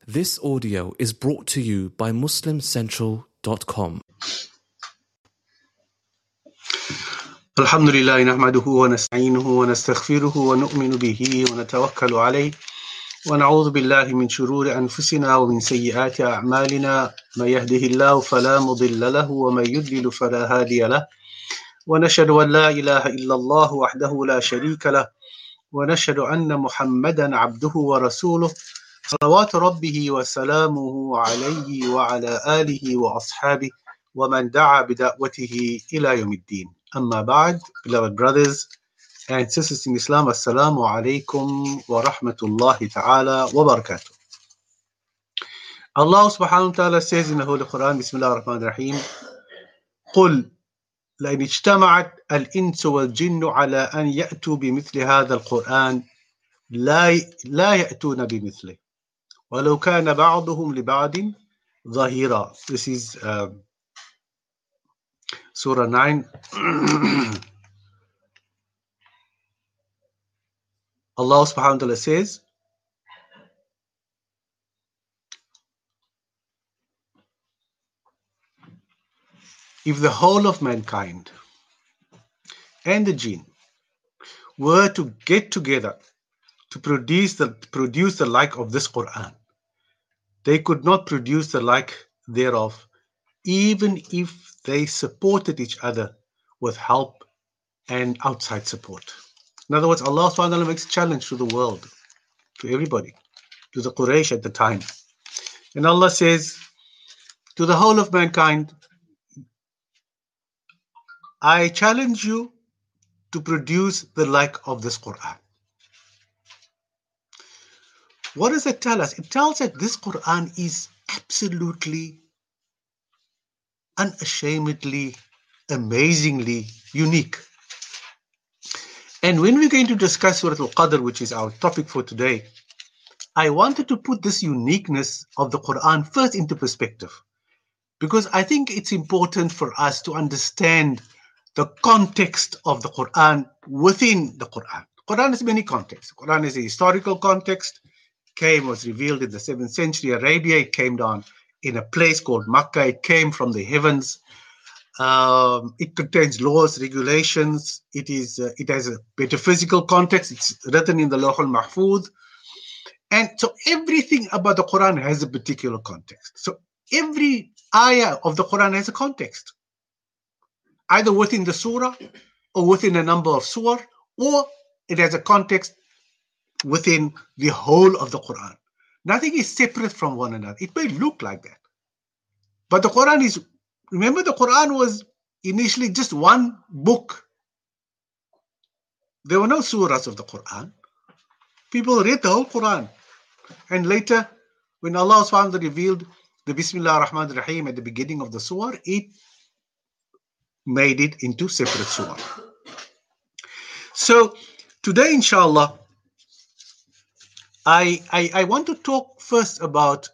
This audio is brought to you by MuslimCentral.com. الحمد لله نحمده ونستعينه ونستغفره ونؤمن به ونتوكل عليه ونعوذ بالله من شرور أنفسنا ومن سيئات أعمالنا من يهده الله فلا مضل له ومن يضلل فلا هادي له ونشهد أن لا إله إلا الله وحده لا شريك له ونشهد أن محمدا عبده ورسوله صلوات ربه وسلامه عليه وعلى آله وأصحابه ومن دعا بدعوته إلى يوم الدين. Amma ba'd, beloved brothers and sisters in Islam, Assalamu alaikum wa rahmatullahi ta'ala wa barakatuh. Allah subhanahu wa ta'ala says in the Holy Quran, Bismillah ar-Rahman ar-Rahim, قُلْ لَإِنِ اجْتَمَعَتْ الْإِنسُ وَالْجِنُّ عَلَىٰ أَنْ يَأْتُوا بِمِثْلِ هَذَا الْقُرْآنِ لَا يَأْتُونَ بِمِثْلِهِ وَلَوْ كَانَ بَعْضُهُمْ لِبَعْضٍ ظَهِيرًا. This is Surah 9. Allah subhanahu wa ta'ala says, if the whole of mankind and the jinn were to get together to produce the like of this Quran, they could not produce the like thereof, even if they supported each other with help and outside support. In other words, Allah subhanahu wa ta'ala makes a challenge to the world, to everybody, to the Quraysh at the time. And Allah says to the whole of mankind, I challenge you to produce the like of this Quran. What does it tell us? It tells us that this Quran is absolutely, unashamedly, amazingly unique. And when we're going to discuss Surah Al-Qadr, which is our topic for today, I wanted to put this uniqueness of the Quran first into perspective, because I think it's important for us to understand the context of the Quran within the Quran. Quran has many contexts. Quran is a historical context. Was revealed in the 7th century Arabia. It came down in a place called Makkah. It came from the heavens. It contains laws, regulations. It has a metaphysical context. It's written in the Lawh al-Mahfuz. And so everything about the Quran has a particular context. So every ayah of the Quran has a context, either within the surah or within a number of surah, or it has a context within the whole of the Quran. Nothing is separate from one another. It may look like that, but the Quran is, remember, the Quran was initially just one book. There were no surahs of the Quran. People read the whole Quran. And later, when Allah subhanahu wa ta'ala revealed the Bismillah ar-Rahman ar-Rahim at the beginning of the surah, it made it into separate surah. So today, inshallah, I want to talk first about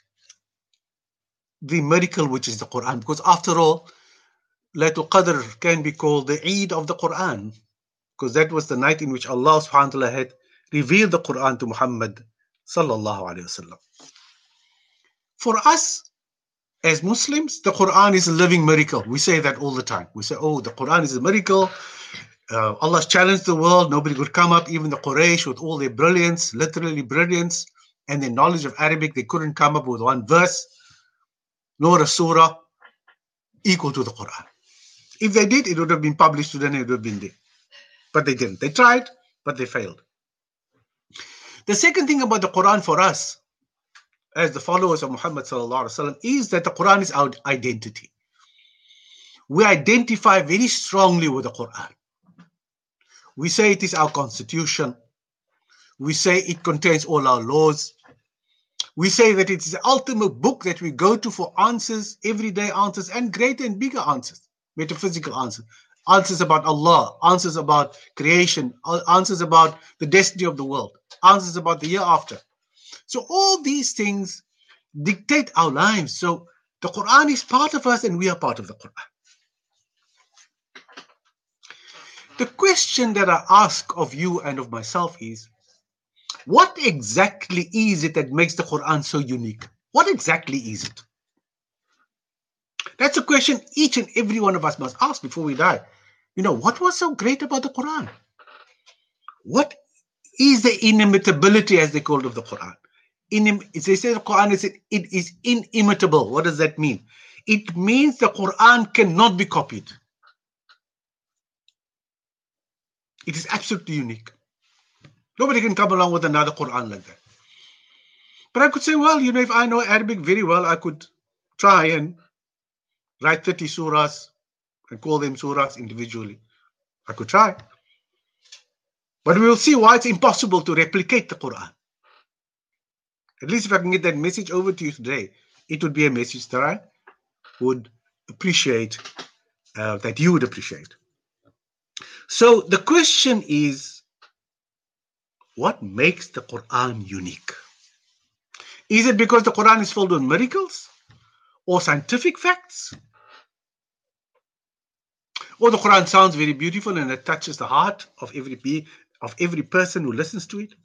the miracle which is the Quran, because after all, Laylatul Qadr can be called the Eid of the Quran, because that was the night in which Allah subhanahu wa ta'ala had revealed the Quran to Muhammad sallallahu alayhi wasallam. For us as Muslims, the Quran is a living miracle. We say that all the time. We say, oh, the Quran is a miracle. Allah challenged the world. Nobody could come up. Even the Quraysh, with all their brilliance, literally brilliance, and their knowledge of Arabic, they couldn't come up with one verse, nor a surah equal to the Quran. If they did, it would have been published today and it would have been there. But they didn't. They tried, but they failed. The second thing about the Quran for us, as the followers of Muhammad sallallahu alaihi wasallam, is that the Quran is our identity. We identify very strongly with the Quran. We say it is our constitution. We say it contains all our laws. We say that it is the ultimate book that we go to for answers, everyday answers, and greater and bigger answers, metaphysical answers. Answers about Allah, answers about creation, answers about the destiny of the world, answers about the year after. So all these things dictate our lives. So the Quran is part of us and we are part of the Quran. The question that I ask of you and of myself is, What exactly is it that makes the Quran so unique? What exactly is it? That's a question each and every one of us must ask before we die. What was so great about the Quran? What is the inimitability, as they called, of the Quran? They say the Quran is inimitable. What does that mean? It means the Quran cannot be copied. It is absolutely unique. Nobody can come along with another Quran like that. But I could say, well, if I know Arabic very well, I could try and write 30 surahs and call them surahs individually. I could try. But we will see why it's impossible to replicate the Quran. At least if I can get that message over to you today, it would be a message that I would appreciate, that you would appreciate. So the question is, what makes the Quran unique? Is it because the Quran is filled with miracles or scientific facts? Or the Quran sounds very beautiful and it touches the heart of every person who listens to it?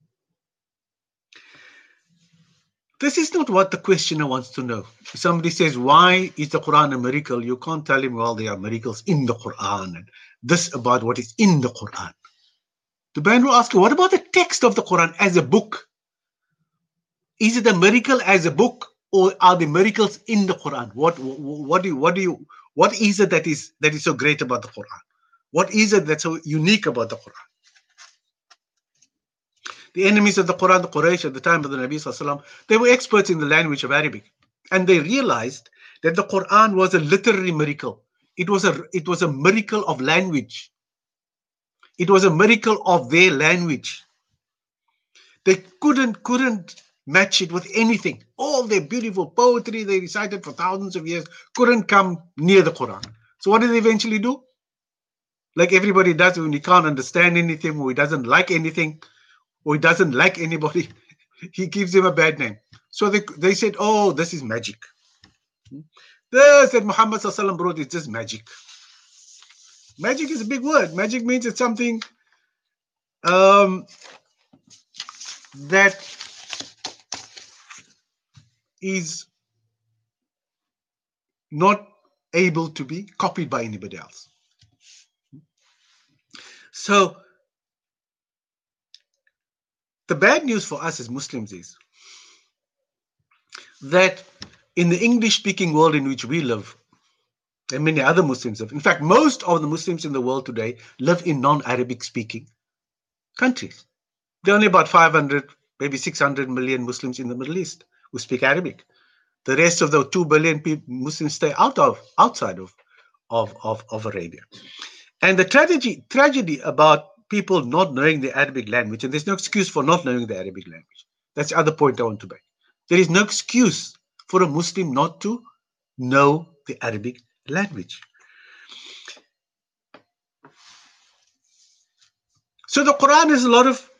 This is not what the questioner wants to know. If somebody says, why is the Quran a miracle? You can't tell him, well, there are miracles in the Quran and this about what is in the Quran. The man will ask you, what about the text of the Quran as a book? Is it a miracle as a book, or are the miracles in the Quran? What is it that is so great about the Quran? What is it that's so unique about the Quran? The enemies of the Quran, the Quraysh at the time of the Nabi Sallallahu Alaihi Wasallam, they were experts in the language of Arabic, and they realized that the Quran was a literary miracle. It was a miracle of language. It was a miracle of their language. They couldn't match it with anything. All their beautiful poetry they recited for thousands of years couldn't come near the Quran. So what did they eventually do? Like everybody does when he can't understand anything, or he doesn't like anything, or he doesn't like anybody, he gives him a bad name. So they said, oh, this is magic. This that Muhammad Sallallahu Alaihi Wasallam brought is just magic. Magic is a big word. Magic means it's something that is not able to be copied by anybody else. So the bad news for us as Muslims is that in the English-speaking world in which we live, and many other Muslims live, in fact, most of the Muslims in the world today live in non-Arabic speaking countries. There are only about 500, maybe 600 million Muslims in the Middle East who speak Arabic. The rest of the 2 billion Muslims stay outside of Arabia. And the tragedy about people not knowing the Arabic language, and there's no excuse for not knowing the Arabic language. That's the other point I want to make. There is no excuse for a Muslim not to know the Arabic language. So the Quran is a lot of,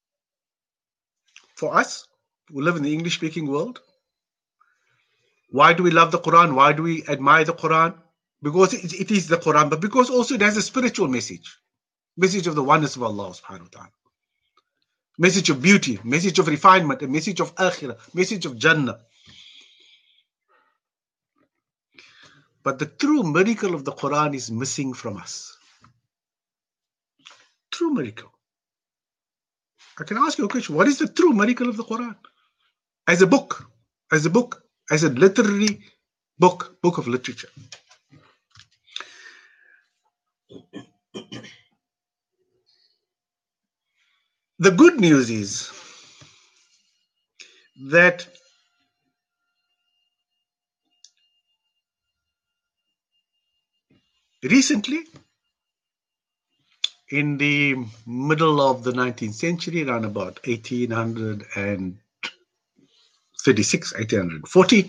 for us who live in the English-speaking world, why do we love the Quran? Why do we admire the Quran? Because it is the Quran, but because also it has a spiritual message of the oneness of Allah subhanahu wa ta'ala, message of beauty, message of refinement, a message of akhirah, message of Jannah. But the true miracle of the Quran is missing from us. True miracle. I can ask you a question. What is the true miracle of the Quran? As a book, as a literary book of literature. The good news is that recently, in the middle of the 19th century, around about 1836, 1840,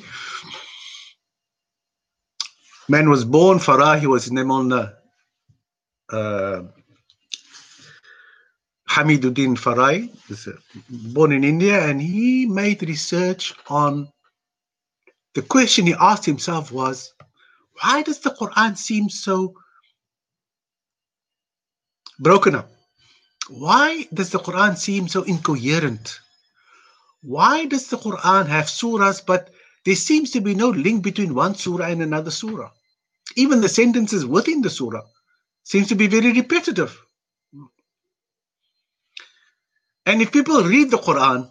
man was born, Farah, he was named Hamiduddin Farai, born in India, and he made research on, the question he asked himself was, why does the Quran seem so broken up? Why does the Quran seem so incoherent? Why does the Quran have surahs, but there seems to be no link between one surah and another surah? Even the sentences within the surah seems to be very repetitive. And if people read the Quran,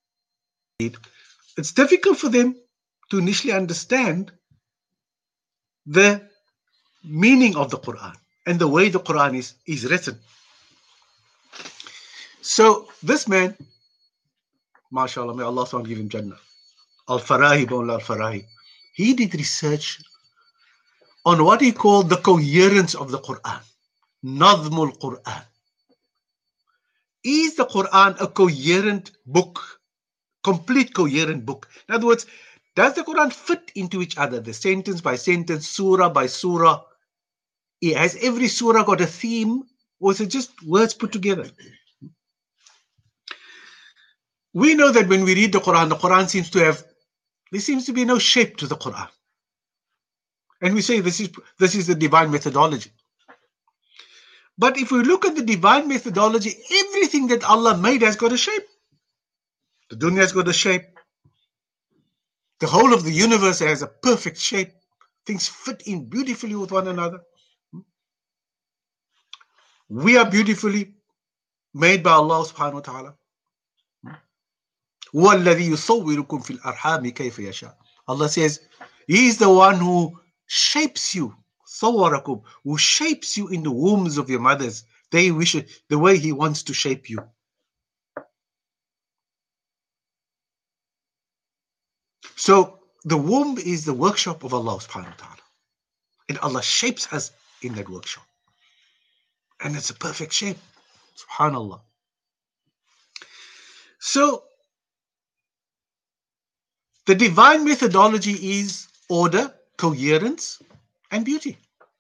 it's difficult for them to initially understand the meaning of the Quran and the way the Quran is written. So this man, mashallah, may Allah give him Jannah, Al-Farahi, Mawla Al-Farahi, he did research on what he called the coherence of the Quran, Nadhmul Quran. Is the Quran a coherent book, complete coherent book? In other words, does the Quran fit into each other, the sentence by sentence, surah by surah? Has every surah got a theme, or is it just words put together? We know that when we read the Quran seems to have, there seems to be no shape to the Quran. And we say this is the divine methodology. But if we look at the divine methodology, everything that Allah made has got a shape. The dunya has got a shape. The whole of the universe has a perfect shape. Things fit in beautifully with one another. We are beautifully made by Allah subhanahu wa ta'ala. Allah says, He is the one who shapes you, who shapes you in the wombs of your mothers. They wish it the way He wants to shape you. So the womb is the workshop of Allah subhanahu wa ta'ala. And Allah shapes us in that workshop. And it's a perfect shape. Subhanallah. So the divine methodology is order, coherence, and beauty.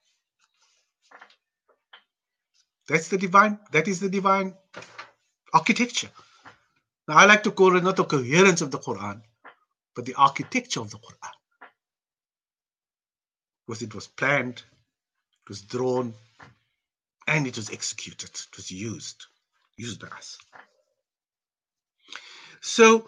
That is the divine architecture. Now I like to call it not the coherence of the Quran, but the architecture of the Quran. Because it was planned, it was drawn, and it was executed. It was used by us. So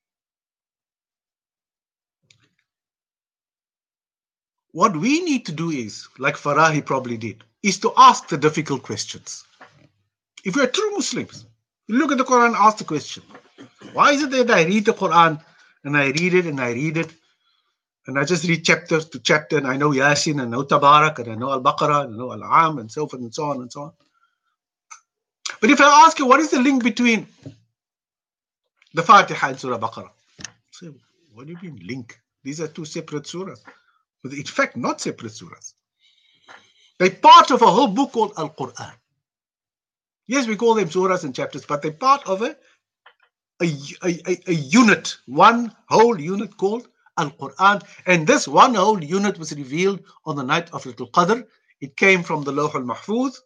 what we need to do is, like Farahi probably did, is to ask the difficult questions. If we are true Muslims, you look at the Quran and ask the question. Why is it that I read the Quran and I read it and I read it and I just read chapter to chapter and I know Yasin and I know Tabarak and I know Al-Baqarah and I know Al-Am and so forth and so on and so on. But if I ask you, what is the link between the Fatiha and Surah Baqarah? So, what do you mean link? These are two separate surahs. But in fact, not separate surahs. They're part of a whole book called Al-Quran. Yes, we call them surahs and chapters, but they're part of a unit, one whole unit called Al-Quran. And this one whole unit was revealed on the night of Laylatul Qadr. It came from the Lawh al-Mahfuz,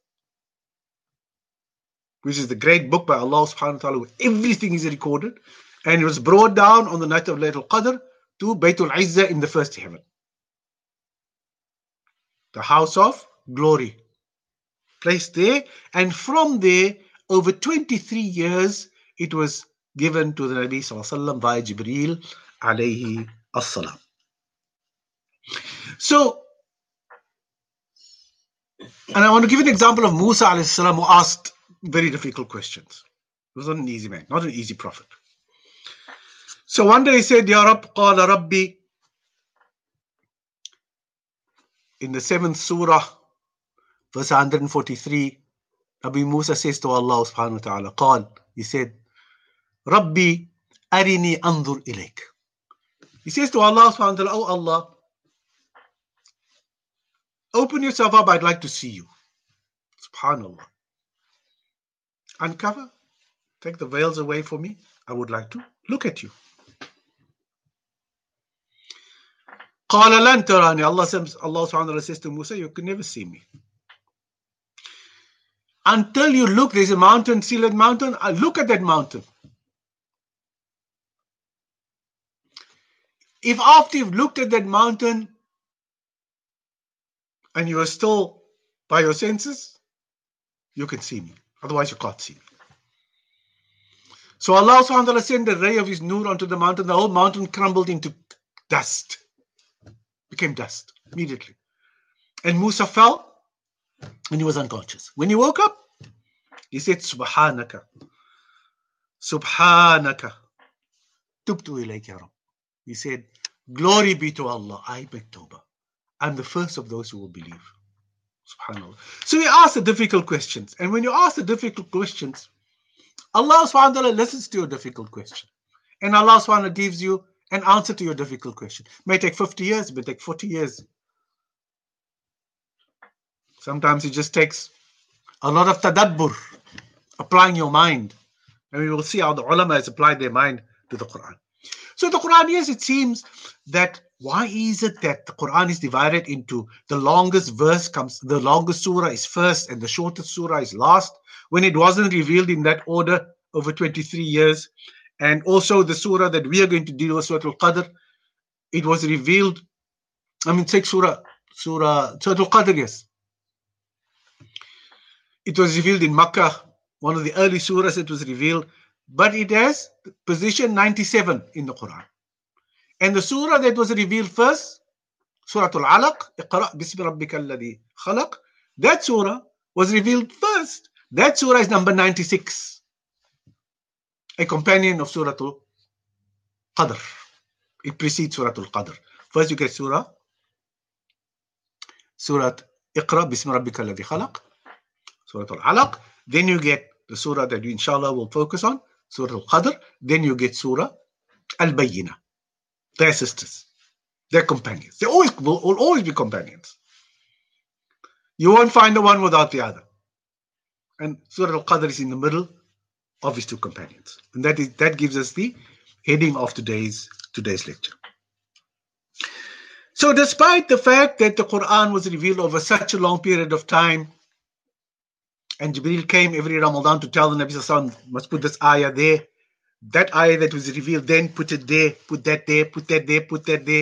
which is the great book by Allah subhanahu wa ta'ala, where everything is recorded. And it was brought down on the night of Laylatul Qadr to Baytul Izzah in the first heaven, the house of glory, placed there. And from there, over 23 years, it was given to the Nabi sallallahu alaihi wasallam by Jibreel alayhi as-salam. So, and I want to give an example of Musa alayhi salam, who asked very difficult questions. He was not an easy man, not an easy prophet. So one day he said, Ya Rabb, qala Rabbi, in the 7th surah, verse 143, Nabi Musa says to Allah subhanahu wa ta'ala, qal, he said, Rabbi, arini anzur ilayk. He says to Allah subhanahu wa ta'ala, oh Allah, open yourself up, I'd like to see you. Subhanallah. Uncover, take the veils away for me, I would like to look at you. قال لن تراني. Allah subhanahu wa ta'ala says to Musa, you can never see me. Until you look, there's a mountain, see that mountain? Look at that mountain. If after you've looked at that mountain and you are still by your senses, you can see me. Otherwise you can't see me. So Allah subhanahu wa ta'ala sent a ray of his nur onto the mountain. The whole mountain crumbled into dust. Became dust immediately. And Musa fell and he was unconscious. When he woke up, he said, Subhanaka. Subhanaka. Tubtu ilayka ya Rabb. He said, glory be to Allah. I make tawbah. I'm the first of those who will believe. Subhanallah. So we ask the difficult questions. And when you ask the difficult questions, Allah subhanahu wa ta'ala listens to your difficult question. And Allah subhanahu wa ta'ala gives you an answer to your difficult question. It may take 50 years, it may take 40 years. Sometimes it just takes a lot of tadabbur, applying your mind. And we will see how the ulama has applied their mind to the Quran. So the Quran, yes, it seems that why is it that the Quran is divided into the longest verse comes, the longest surah is first and the shortest surah is last, when it wasn't revealed in that order over 23 years. And also the surah that we are going to deal with, Surah Al-Qadr, it was revealed, take Surah Al-Qadr, yes. It was revealed in Makkah, one of the early surahs it was revealed, but it has position 97 in the Quran. And the surah that was revealed first, Surah Al-Alaq, Iqra' bismi rabbika alladhi khalaq, that surah was revealed first. That surah is number 96, a companion of Surah Al-Qadr. It precedes Surah Al-Qadr. First you get Surah Iqra' bismi rabbika alladhi khalaq, Surah Al-Alaq. Then you get the surah that we inshallah will focus on, Surah Al-Qadr. Then you get Surah Al-Bayyinah. They're sisters. They're companions. They will always be companions. You won't find the one without the other. And Surah Al-Qadr is in the middle of his two companions. And that gives us the heading of today's lecture. So despite the fact that the Quran was revealed over such a long period of time, and Jibreel came every Ramadan to tell the Nabi Sallallahu Alaihi Wasallam, must put this ayah there, that ayah that was revealed then, put it there, put that there, put that there, put that there.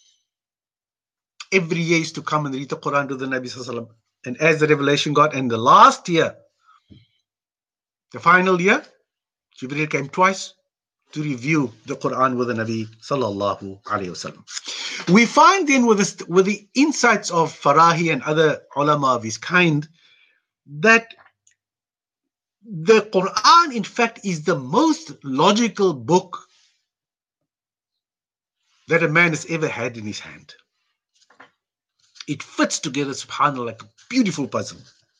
Every year used to come and read the Quran to the Nabi Sallallahu Alaihi Wasallam. And as the revelation got, and the last year, the final year, Jibreel came twice to review the Quran with the Nabi Sallallahu Alaihi Wasallam. We find then with the insights of Farahi and other ulama of his kind, that the Quran, in fact, is the most logical book that a man has ever had in his hand. It fits together, subhanAllah, like a beautiful puzzle.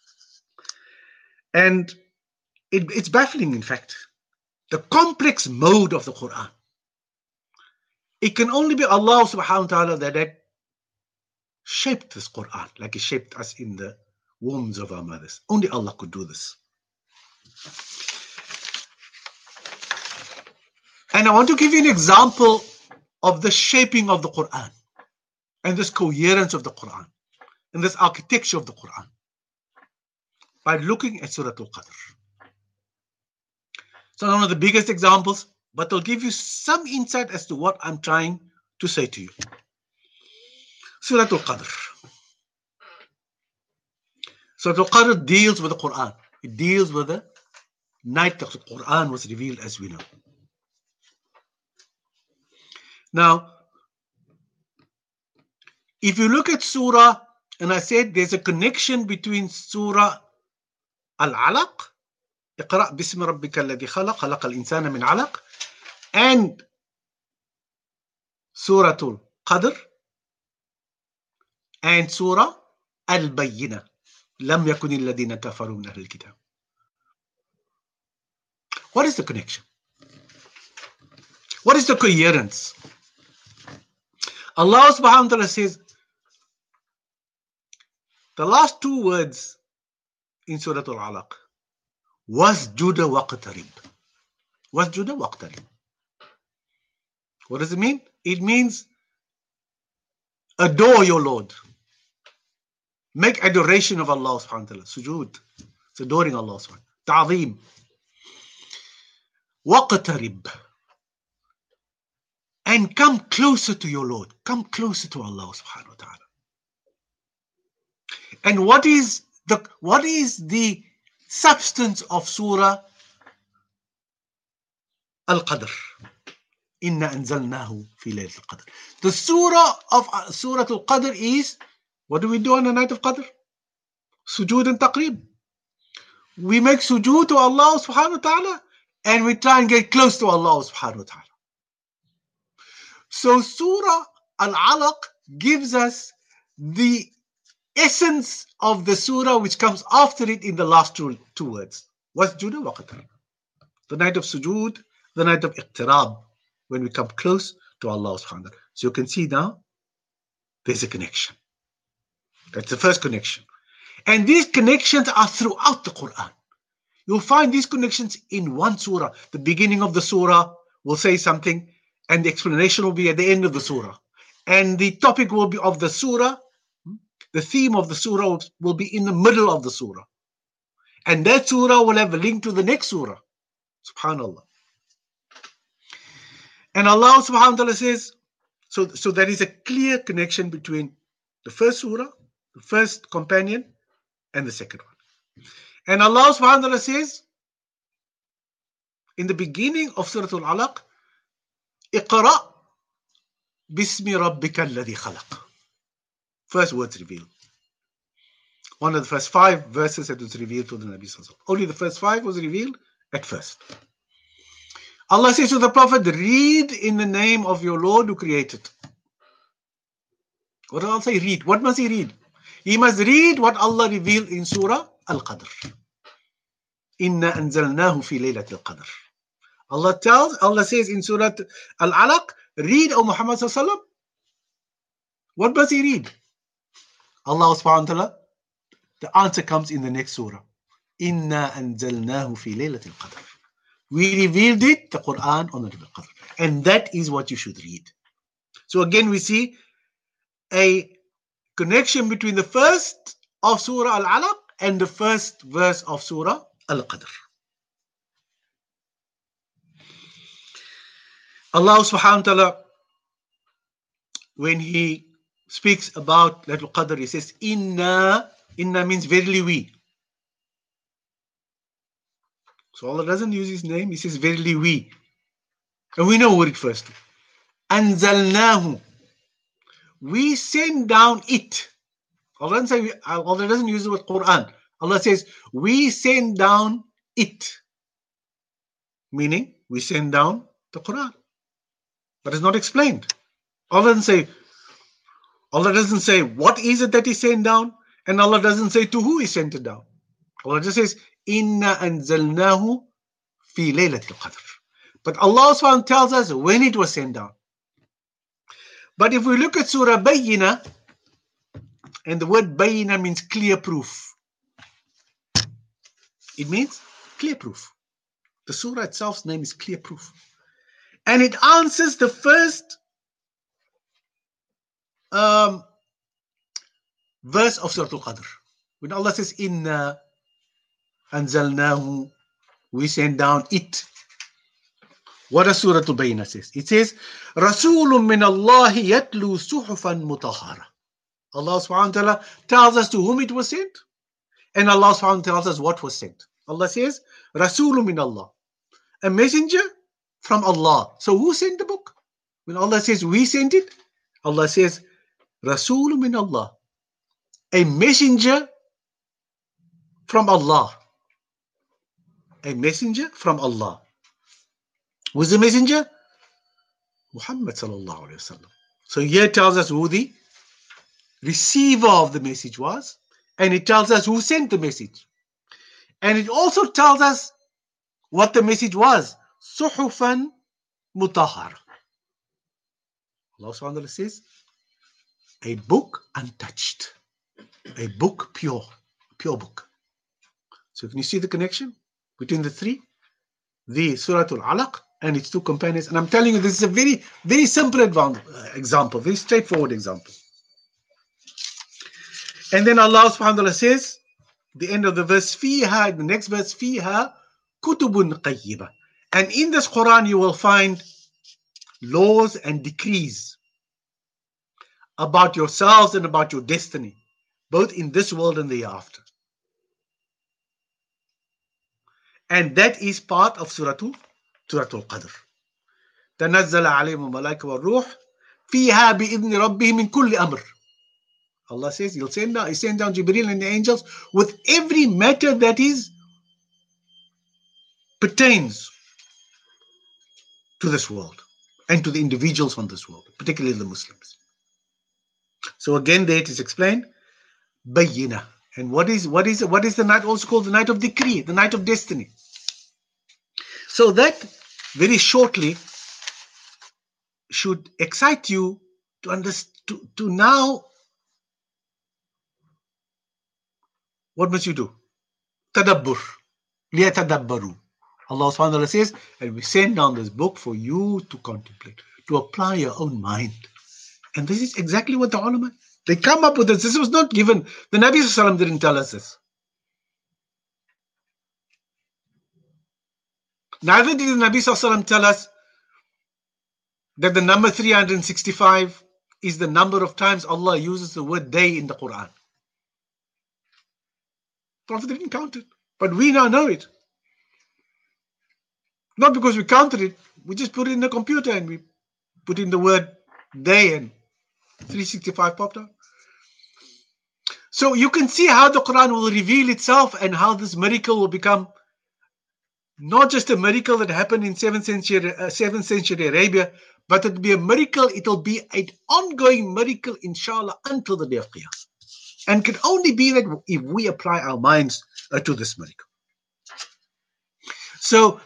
And it's baffling, in fact. The complex mode of the Quran. It can only be Allah subhanahu wa ta'ala that shaped this Quran, like He shaped us in the wombs of our mothers. Only Allah could do this. And I want to give you an example of the shaping of the Quran and this coherence of the Quran and this architecture of the Quran by looking at Surah Al-Qadr. It's not one of the biggest examples, but it'll give you some insight as to what I'm trying to say to you. Surah Al-Qadr. Surah Al-Qadr deals with the Quran. It deals with the night that the Quran was revealed, as we know. Now, if you look at Surah, and I said there's a connection between Surah Al-Alaq, Iqra' bismi rabbika alladhi khalaq, khalaqa al-insana min alaq, and Surah Al-Qadr, and Surah Al-Bayyinah, lam yakun alladhina kafaru min ahli al-kitab. What is the connection? What is the coherence? Allah subhanahu wa ta'ala says, the last two words in Surah Al-Alaq, wasjuda waqtarib. Wasjuda waqtarib. What does it mean? It means adore your Lord. Make adoration of Allah subhanahu wa ta'ala. Sujood. It's adoring Allah subhanahu wa ta'ala. Ta'zeem. Waqtarib. And come closer to your Lord. Come closer to Allah subhanahu wa ta'ala. And what is the substance of Surah Al-Qadr. Inna anzalnahu fi laylat al-Qadr. The surah of Surah Al-Qadr is, what do we do on the night of Qadr? Sujood and taqreeb. We make sujood to Allah subhanahu wa ta'ala and we try and get close to Allah subhanahu wa ta'ala. So Surah Al-Alaq gives us the essence of the surah which comes after it in the last two words. Wasjuda wa qadr. The night of sujood, the night of iqtirab, when we come close to Allah subhanahu wa ta'ala. So you can see now, there's a connection. That's the first connection. And these connections are throughout the Quran. You'll find these connections in one surah. The beginning of the surah will say something, and the explanation will be at the end of the surah. And the topic will be of the surah, the theme of the surah will be in the middle of the surah. And that surah will have a link to the next surah. Subhanallah. And Allah subhanahu wa ta'ala says, so there is a clear connection between the first surah, the first companion, and the second one. And Allah subhanahu wa ta'ala says, in the beginning of Surah Al-Alaq, Iqra' bismi rabbika alladhi khalaq. First words revealed. One of the first 5 verses that was revealed to the Nabi Sallallahu Alaihi Wasallam. Only the first 5 was revealed at first. Allah says to the Prophet, read in the name of your Lord who created. What did Allah say? Read. What must he read? He must read what Allah revealed in Surah Al-Qadr. Inna anzalnahu fi laylat al-Qadr. Allah says in Surah Al-Alaq, read, O Muhammad Sallallahu Alaihi Wasallam. What must he read? Allah subhanahu wa ta'ala, the answer comes in the next surah. Inna anzalnahu fi laylat al-Qadr. We revealed it, the Quran, on the Laylat al-Qadr. And that is what you should read. So again, we see a connection between the first of Surah Al-Alaq and the first verse of Surah Al-Qadr. Allah subhanahu wa ta'ala, when he speaks about Laylatul Qadr, he says, Inna means verily we. So Allah doesn't use his name, he says verily we. And we know what it refers to. Anzalnahu. We send down it. Allah doesn't use the word Quran. Allah says, we send down it. Meaning, we send down the Quran. But it's not explained. Allah doesn't say what is it that he sent down, and Allah doesn't say to who he sent it down. Allah just says, Inna anzalnahu fi laylat al-Qadr. But Allah subhanahu wa ta'ala tells us when it was sent down. But if we look at Surah Bayyina, and the word Bayyina means clear proof. It means clear proof. The surah itself's name is clear proof. And it answers the first verse of Surah Al-Qadr. When Allah says, Inna anzalnahu, we send down it. What does Surah Al-Bayyinah says? It says, Rasulun min Allahi yatlu suhufan mutahhara. Allah subhanahu wa ta'ala tells us to whom it was sent, and Allah subhanahu wa ta'ala tells us what was sent. Allah says, Rasulun min Allah, a messenger from Allah. So who sent the book? When Allah says we sent it, Allah says, Rasulun min Allah, a messenger from Allah. A messenger from Allah. Who's the messenger? Muhammad sallallahu alayhi wa sallam. So here it tells us who the receiver of the message was, and it tells us who sent the message. And it also tells us what the message was. Suhufan mutahhara. Allah subhanahu wa ta'ala says, a book untouched. A book pure. Pure book. So can you see the connection between the three? The Surah Al-Alaq and its two companions. And I'm telling you, this is a very, very simple example, very straightforward example. And then Allah subhanahu wa ta'ala says, the end of the verse, Fiha, the next verse, Fiha kutubun qayyiba. And in this Quran you will find laws and decrees about yourselves and about your destiny, both in this world and the hereafter. And that is part of Surah Surah Al-Qadr. تنزل عليهم الملائكة والروح فيها بإذن ربهم من كل أمر. Allah says He send down Jibreel and the angels with every matter that pertains to this world and to the individuals on this world, particularly the Muslims. So again, there it is explained, Bayyina. And what is the night also called? The night of decree, the night of destiny. So that very shortly should excite you to understand, to now, what must you do? Tadabbur. لِيَتَدَبَّرُوا. Allah subhanahu wa ta'ala says, and we send down this book for you to contemplate, to apply your own mind. And this is exactly what the ulama, they come up with this. This was not given. The Nabi sallallahu alaihi wasallam didn't tell us this. Neither did the Nabi sallallahu alaihi wasallam tell us that the number 365 is the number of times Allah uses the word day in the Quran. Prophet didn't count it, but we now know it. Not because we counted it, we just put it in the computer and we put in the word day and 365 popped up. So you can see how the Quran will reveal itself and how this miracle will become not just a miracle that happened in 7th century Arabia, but it will be a miracle, it will be an ongoing miracle, inshallah, until the day of Qiyamah. And can only be that if we apply our minds to this miracle. So,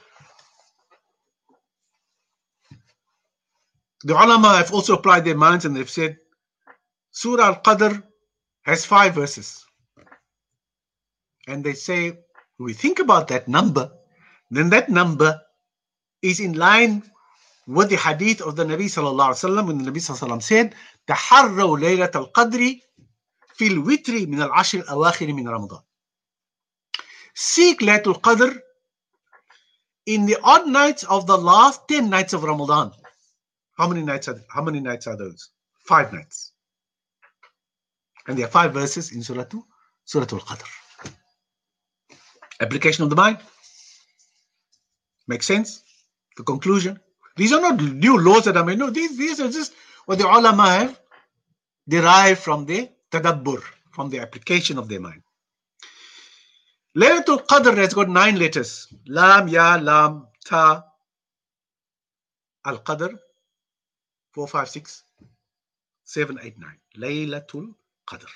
the ulama have also applied their minds and they've said, Surah Al-Qadr has 5 verses. And they say, if we think about that number, then that number is in line with the hadith of the Nabi sallallahu alaihi wasallam, when the Nabi sallallahu alaihi wasallam said, "Taharraw laylat al-qadri fil witri min al-ashr al-awakhir min Ramadan." Seek Laylatul Qadr in the odd nights of the last 10 nights of Ramadan. How many nights are those? 5 nights. And there are 5 verses in Surah Al-Qadr. Application of the mind. Makes sense? The conclusion. These are not new laws that I made. No, these are just what the ulama have derived from the tadabbur, from the application of their mind. Laylatul Qadr has got 9 letters. Lam, Ya, Lam, Ta, Al-Qadr, 4, 5, 6, 7, 8, 9. Laylatul Qadr.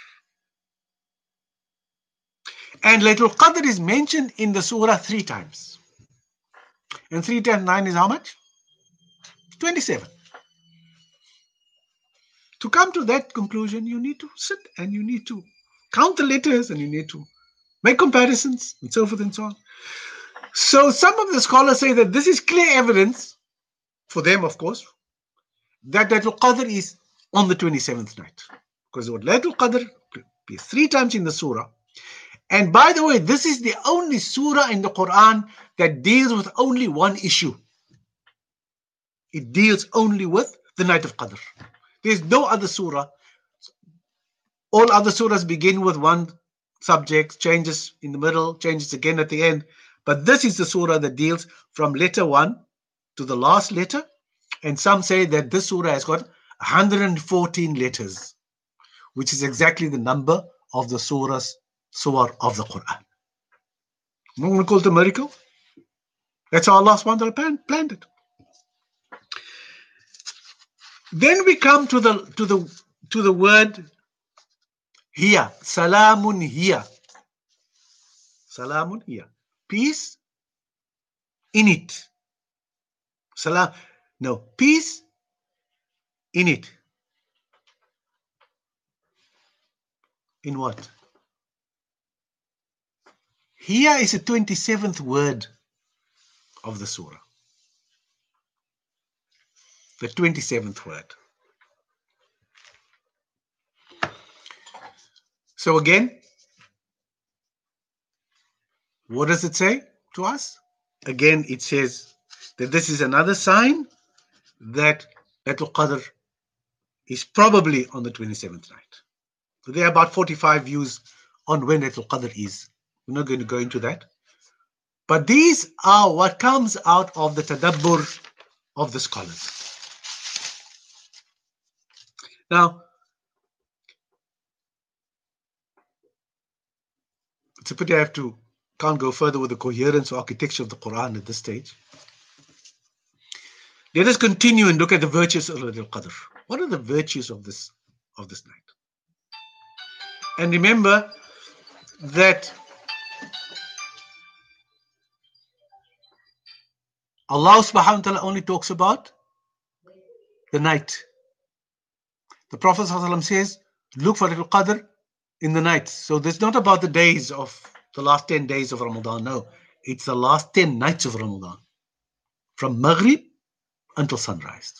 And Laylatul Qadr is mentioned in the surah 3 times. And 3 times 9 is how much? 27. To come to that conclusion, you need to sit and you need to count the letters and you need to make comparisons and so forth and so on. So some of the scholars say that this is clear evidence, for them of course, that Laylatul Qadr is on the 27th night. Because the word Laylatul Qadr appears 3 times in the surah. And by the way, this is the only surah in the Quran that deals with only one issue. It deals only with the night of Qadr. There's no other surah. All other surahs begin with one subject, changes in the middle, changes again at the end. But this is the surah that deals from letter 1 to the last letter. And some say that this surah has got 114 letters, which is exactly the number of the surah of the Quran. I'm not going to call it a miracle. That's how Allah subhanahu wa ta'ala planned it. Then we come to the word hiya. Salamun hiya. Salamun hiya. Peace in it. Salam. No, peace in it. In what? Here is the 27th word of the surah. The 27th word. So again, what does it say to us? Again, it says that this is another sign that Laylatul Qadr is probably on the 27th night. So there are about 45 views on when Laylatul Qadr is. We're not going to go into that. But these are what comes out of the tadabbur of the scholars. Now, it's a pity can't go further with the coherence or architecture of the Quran at this stage. Let us continue and look at the virtues of Laylatul Qadr. What are the virtues of this night? And remember that Allah subhanahu wa ta'ala only talks about the night. The Prophet ﷺ says, look for Laylatul Qadr in the night. So it's not about the days of the last 10 days of Ramadan. No, it's the last 10 nights of Ramadan. From Maghrib until sunrise.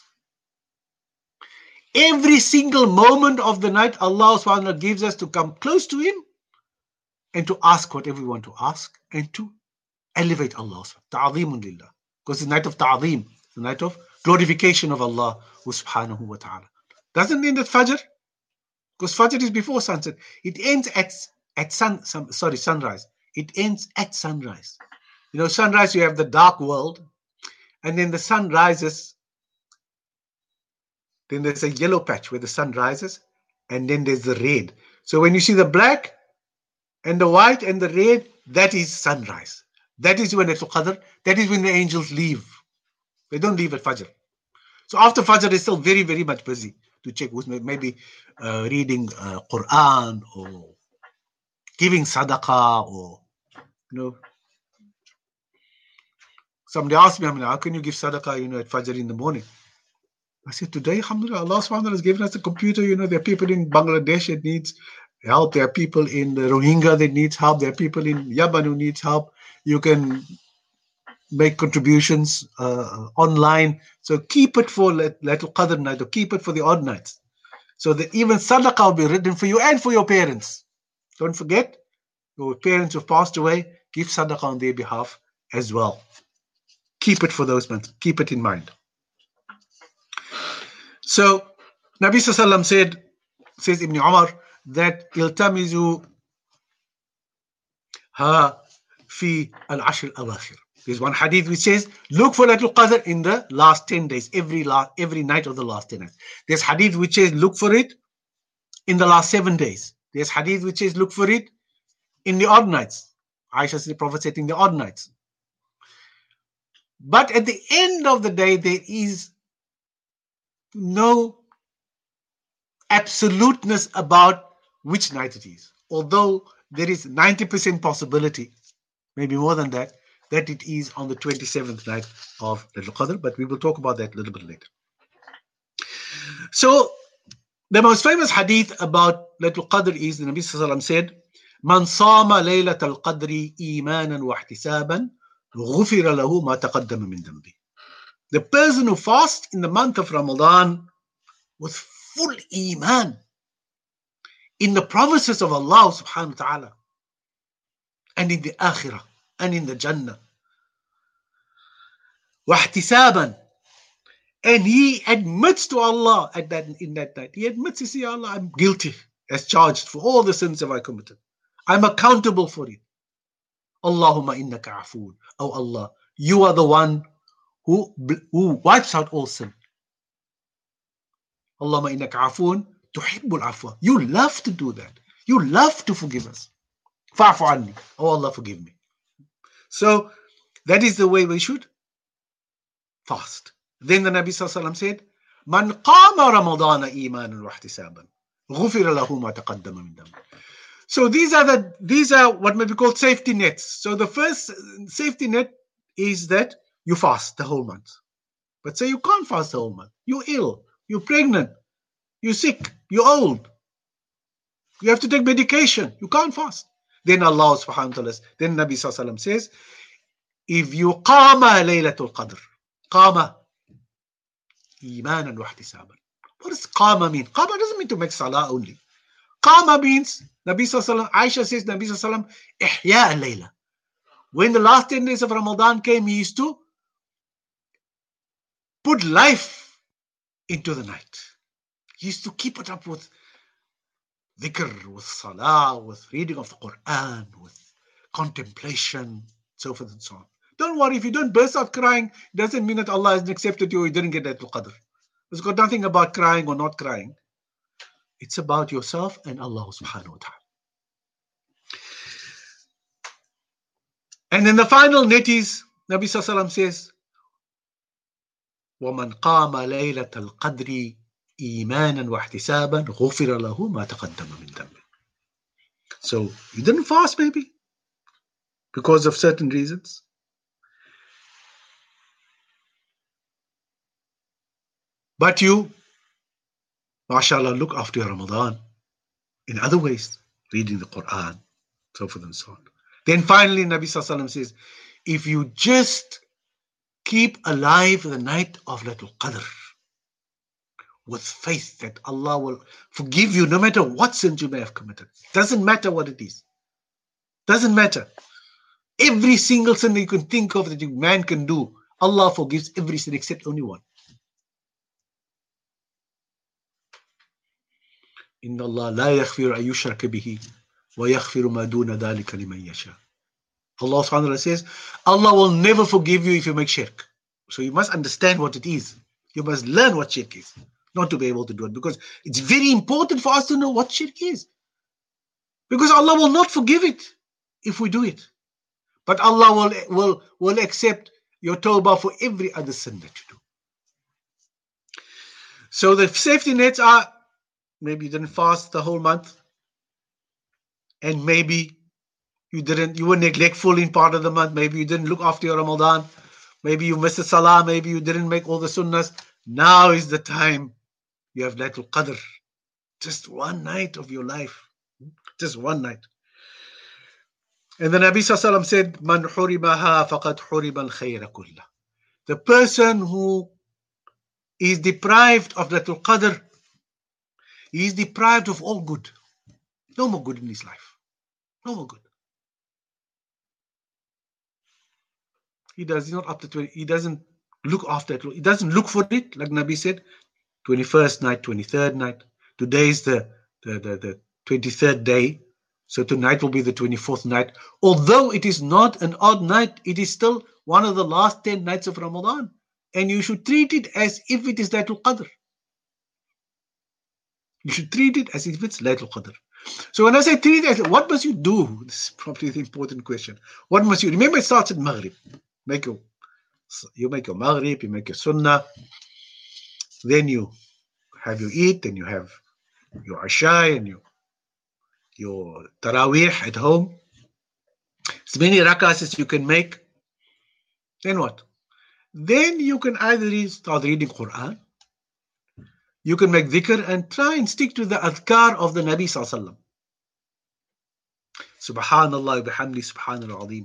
Every single moment of the night, Allah subhanahu wa ta'ala gives us to come close to Him and to ask whatever we want to ask and to elevate Allah. Ta'zeemun lillah. Because it's the night of ta'zeem, the night of glorification of Allah subhanahu wa ta'ala. Doesn't mean that Fajr, because Fajr is before sunset. It ends at sunrise. It ends at sunrise. You know, sunrise, you have the dark world, and then the sun rises. Then there's a yellow patch where the sun rises, and then there's the red. So when you see the black and the white and the red, that is sunrise. That is when Laylatul Qadr, that is when the angels leave. They don't leave at Fajr. So after Fajr, they're still very, very much busy to check who's maybe reading Quran or giving sadaqah, or, you know. Somebody asked me, how can you give sadaqah, at Fajr in the morning? I said, today, alhamdulillah, Allah subhanahu wa ta'ala has given us a computer. There are people in Bangladesh that needs help. There are people in the Rohingya that needs help. There are people in Yaman who needs help. You can make contributions online. So keep it for Laylatul Qadr night, or keep it for the odd nights. So that even sadaqah will be written for you and for your parents. Don't forget, your parents who've passed away, give sadaqah on their behalf as well. Keep it for those months. Keep it in mind. So, Nabi Sallallahu Alaihi Wasallam says Ibn Umar, that iltamizu ha fi al-ashr al-awakhir. There's one hadith which says, look for Laylatul Qadr in the last 10 days, every night of the last 10 nights. There's hadith which says, look for it in the last 7 days. There's hadith which says, look for it in the odd nights. Aisha said, the Prophet said, in the odd nights. But at the end of the day, there is no absoluteness about which night it is. Although there is 90% possibility, maybe more than that it is on the 27th night of Laylatul Qadr, but we will talk about that a little bit later. So, the most famous hadith about Laylatul Qadr is the Nabi Sallallahu Alaihi Wasallam said, Man sama Laylatul Qadri imanan wa ihtisaban ghufira lahu ma taqaddama min dhanbi. The person who fasts in the month of Ramadan with full iman in the promises of Allah subhanahu wa ta'ala, and in the akhirah, and in the Jannah. Wahtisaban. And he admits to Allah in that night. He admits, you see, Allah, I'm guilty as charged for all the sins that I committed. I'm accountable for it. Allahumma innaka afoon. Oh Allah, you are the one who wipes out all sin. Allahumma innaka afoon tuhibbul afwa. You love to do that. You love to forgive us. Fa'fu anni. Oh Allah, forgive me. So that is the way we should fast. Then the Nabi Sallallahu Alaihi Wasallam said, Man qama Ramadana imanan wa ihtisaban ghufira lahu ma taqaddama min dhanbi. So these are what may be called safety nets. So the first safety net is that you fast the whole month. But say you can't fast the whole month. You're ill, you're pregnant, you're sick, you're old. You have to take medication. You can't fast. Then Allah subhanahu wa ta'ala, then Nabi Sallallahu Alaihi Wasallam says, if you qama Laylatul Qadr, qama imanan wa ihtisaban. What does qama mean? Qama doesn't mean to make salah only. Qama means, Nabi Sallallahu Alaihi Wasallam, Aisha says, Nabi Sallallahu Alaihi Wasallam, ihya al-layla. When the last 10 days of Ramadan came, he used to put life into the night. He used to keep it up with dhikr, with salah, with reading of the Quran, with contemplation, so forth and so on. Don't worry, if you don't burst out crying, it doesn't mean that Allah hasn't accepted you or you didn't get Laylatul Qadr. It's got nothing about crying or not crying. It's about yourself and Allah subhanahu wa ta'ala. And then the final net is, Nabi Sallallahu Alaihi Wasallam says, وَمَنْ قَامَ لَيْلَةَ الْقَدْرِ إِيمَانًا وَاحْتِسَابًا غُفِرَ لَهُ مَا تَقَدَّمَ مِنْ ذَنْبِهِ. So you didn't fast maybe because of certain reasons. But you, mashallah, look after your Ramadan in other ways, reading the Quran, so forth and so on. Then finally, Nabi Sallallahu Alaihi Wasallam says, if you just keep alive the night of Laylatul Qadr with faith that Allah will forgive you no matter what sins you may have committed. Doesn't matter what it is. Doesn't matter. Every single sin that you can think of that man can do, Allah forgives every sin except only one. Inna Allah la yaghfiru an yushraka bihi wa yaghfiru ma duna dhalika liman yasha. Allah subhanahu wa ta'ala says, Allah will never forgive you if you make shirk. So you must understand what it is. You must learn what shirk is, not to be able to do it, because it's very important for us to know what shirk is. Because Allah will not forgive it if we do it. But Allah will accept your tawbah for every other sin that you do. So the safety nets are, maybe you didn't fast the whole month, and maybe you were neglectful in part of the month, maybe you didn't look after your Ramadan, maybe you missed the salah, maybe you didn't make all the sunnahs. Now is the time. You have Laylatul Qadr. Just one night of your life. Just one night. And the Nabi Sallallahu Alaihi Wasallam said, Man hurimaha faqad hurima al-khayra kullah. The person who is deprived of Laylatul Qadr, he is deprived of all good. No more good in his life. No more good. He not up to 20. He doesn't look after it. He doesn't look for it, like Nabi said. 21st night, 23rd night. Today is the 23rd day. So tonight will be the 24th night. Although it is not an odd night, it is still one of the last 10 nights of Ramadan. And you should treat it as if it is Laylatul Qadr. You should treat it as if it's Laylatul Qadr. So when I say treat it, what must you do? This is probably the important question. What must you? Remember, it starts at Maghrib. You make your Maghrib, you make your Sunnah. Then you have your eat, and you have your Isha and your Taraweeh at home. As many rakahs as you can make. Then what? Then you can either start reading Quran. You can make dhikr and try and stick to the adhkar of the Nabi Sallallahu Alaihi Wasallam. Subhanallah bihamdi subhanal azim.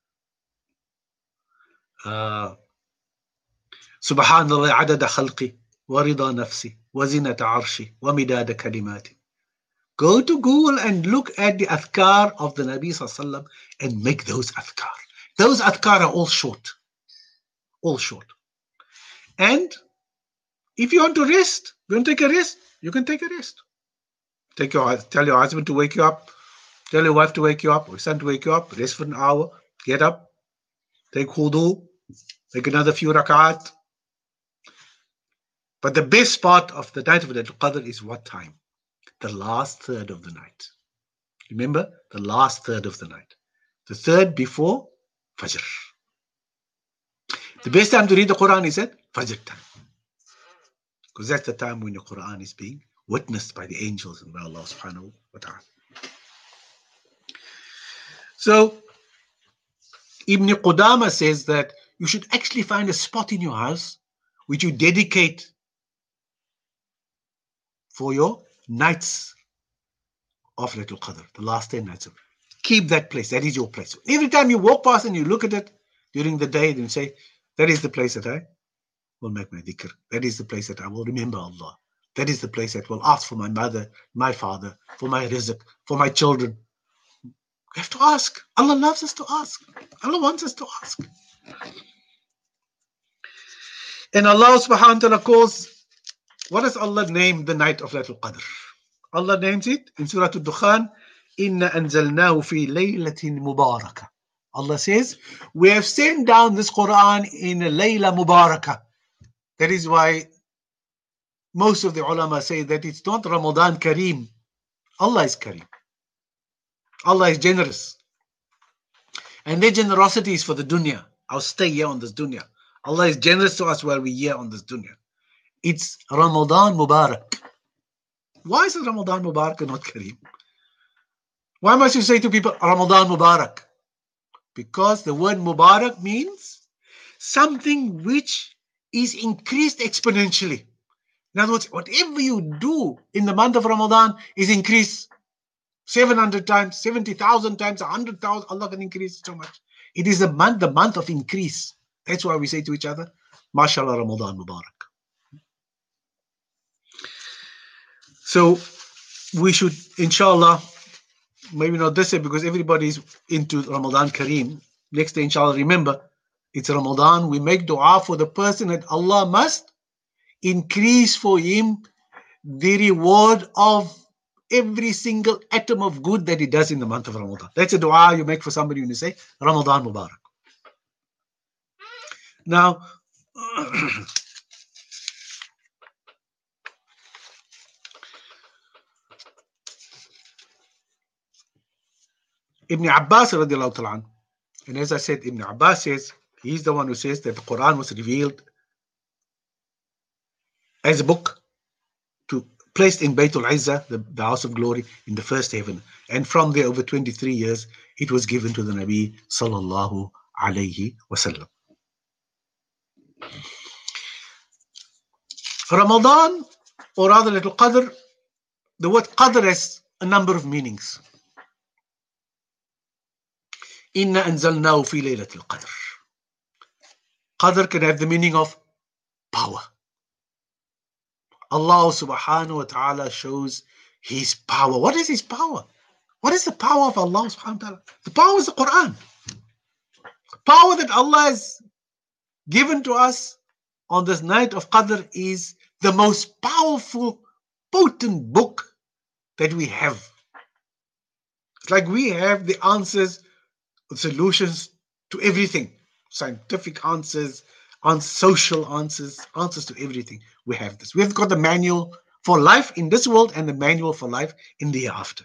Subhanallah adada khalqi wa rida nafsi wa zinata arshi wa midada kalimati. Go to Google and look at the adhkar of the Nabi Sallallahu Alaihi Wasallam and make those adhkar. Those adhkar are all short. All short. And if you want to rest, you want to take a rest, you can take a rest. Tell your husband to wake you up. Tell your wife to wake you up, or your son to wake you up. Rest for an hour. Get up. Take wudu. Make another few rak'at. But the best part of the night of Laylatul Qadr is what time? The last third of the night. Remember, the last third of the night. The third before Fajr. The best time to read the Quran is at Fajr time. Because that's the time when the Quran is being witnessed by the angels and by Allah subhanahu wa ta'ala. So, Ibn Qudama says that you should actually find a spot in your house which you dedicate for your nights of Laylatul Qadr, the last 10 nights of it. Keep that place. That is your place. Every time you walk past and you look at it during the day, then you say, that is the place that I will make my dhikr. That is the place that I will remember Allah. That is the place that will ask for my mother, my father, for my rizq, for my children. We have to ask. Allah loves us to ask. Allah wants us to ask. And Allah subhanahu wa ta'ala calls, what does Allah name the night of Laylatul Qadr? Allah names it in Surah Al-Dukhan, Inna anzalnahu fi laylatin mubarakah. Allah says, we have sent down this Quran in a Layla Mubarakah. That is why most of the ulama say that it's not Ramadan Kareem. Allah is Kareem. Allah is generous. And their generosity is for the dunya. Our stay here on this dunya. Allah is generous to us while we're here on this dunya. It's Ramadan Mubarak. Why is it Ramadan Mubarak and not Kareem? Why must you say to people Ramadan Mubarak? Because the word Mubarak means something which is increased exponentially. In other words, whatever you do in the month of Ramadan is increased 700 times, 70,000 times, 100,000. Allah can increase so much. It is the month of increase. That's why we say to each other, MashaAllah Ramadan Mubarak. So we should, inshallah, maybe not this year because everybody is into Ramadan Kareem. Next day, inshallah, remember, it's Ramadan. We make dua for the person that Allah must increase for him the reward of every single atom of good that he does in the month of Ramadan. That's a dua you make for somebody when you say Ramadan Mubarak. Now, Ibn Abbas radiallahu ta'ala, and as I said, Ibn Abbas says, he's the one who says that the Quran was revealed as a book placed in Baytul Izzah, the house of glory, in the first heaven. And from there, over 23 years, it was given to the Nabi sallallahu alayhi wasallam. Ramadan, or rather Laylatul Qadr, the word Qadr has a number of meanings. Inna anzalnahu fi Laylatul Qadr. Qadr can have the meaning of power. Allah subhanahu wa ta'ala shows his power. What is his power? What is the power of Allah subhanahu wa ta'ala? The power is the Quran. The power that Allah has given to us on this night of Qadr is the most powerful, potent book that we have. It's like we have the answers, the solutions to everything. Scientific answers, social answers, answers to everything. We have this. We've got the manual for life in this world and the manual for life in the hereafter.